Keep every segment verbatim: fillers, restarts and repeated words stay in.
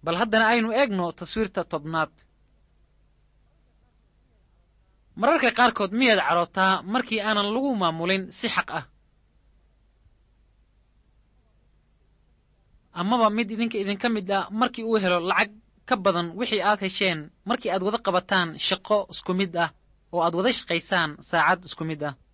bal haddana aynu eegno taswiirta tobnaad. mararka qaarkood miyaad carootaa markii aanan lagu maamulin si xaq ah, amaba mid idinka idinka mid ah markii uu helo lacag ka badan wixii aad hesheen markii aad wada qabataan shaqo isku mid ah oo aad wada shaqaysaan saacad isku mid ah?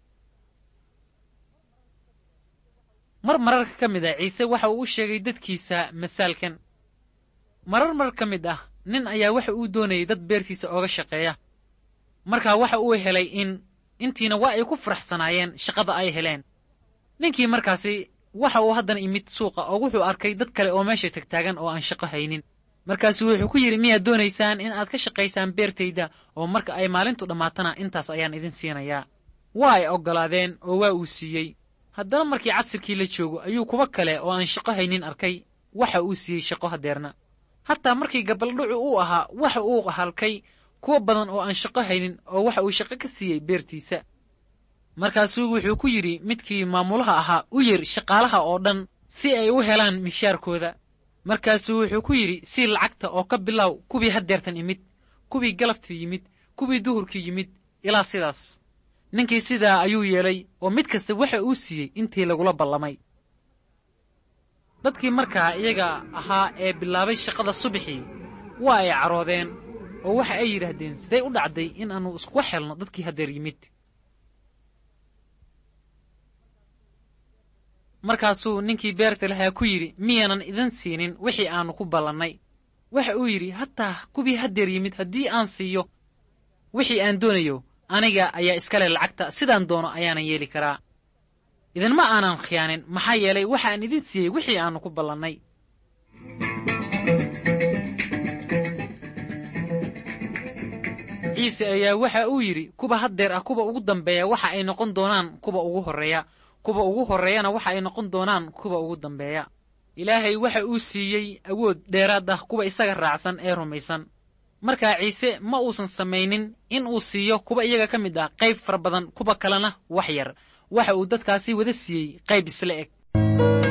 mar mararka ka mid ah ciise waxa uu u sheegay dadkiisa masaalkan. marar mar ka mid ah nin ayaa waxa uu doonayay dad beertiisa ooga shaqeeya. markaa waxa uu helay in intiina waa ay ku faraxsanaayeen shaqada ay heleen. ninkii markaasi waxa uu haddana imid suuqa oo wuxuu arkay dad kale oo meesha tagtaagan oo aan shaqo haynin. markaasuu wuxuu ku yidhi, miyaad doonaysaan in aad ka shaqaysaan beertayda oo marka ay maalintu dhammaatana intaas ayaan idin siinayaa? waa ay oggolaadeen oo waa uu siiyey. haddana markii casirkii la joogo ayuu kuwa kale oo aan shaqo haynin arkay, waxa uu siiyey shaqo hadeerna. hataa markii gabaldhucu uu ahaa waxa uu halkay kuwa badan oo aan shaqo haynin oo waxa uu shaqo ka siiyey beertiisa. markaasuu wuxuu ku yidhi midkii maamulaha ahaa, u yir shaqaalaha oo dhan si ay u helaan mishaarkooda. markaasuu wuxuu ku yidhi, sii lacagta oo ka bilow kuwii hadeertan imid, kuwii galabtii yimid, kuwii duhurkii yimid, ilaa sidaas. ninkii sidaa ayuu yeelay oo mid kasta waxa uu siiyey intii lagula ballamay. dadkii markaa iyaga ahaa ee bilaabay shaqada subaxii waa ay caroodeen oo waxa ay yidhaahdeen, siday u dhacday in aanu iskuga xelno dadkii hadeer yimid? markaasuu ninkii beerta lahaa ku yidhi, miyaanan idin siinin wixii aannu ku ballannay? waxa uu yidhi, hataa kuwii hadeer yimid haddii aan siiyo wixii aan doonayo, aniga ayaa iskale lacagta, sidaan doono ayaanan yeeli karaa. idinma aanan khiyaanin, maxaa yeelay waxaan idin siiyey wixii aannu ku ballannay. ciise ayaa waxa uu yidhi, kuwa hadeer ah kuwa ugu dambeeya waxa ay noqon doonaan kuwa ugu horreeya, kuwa ugu horreeyana waxa ay noqon doonaan kuwa ugu dambeeya. ilaahay waxa uu siiyey awood dheeraad ah kuwa isaga raacsan ee rumaysan. markaa ciise ma uusan samaynin in uu siiyo kuwa iyaga ka mid ah qayb fara badan, kuwa kalena wax yar. waxa uu dadkaasi wada siiyey qayb isla eg.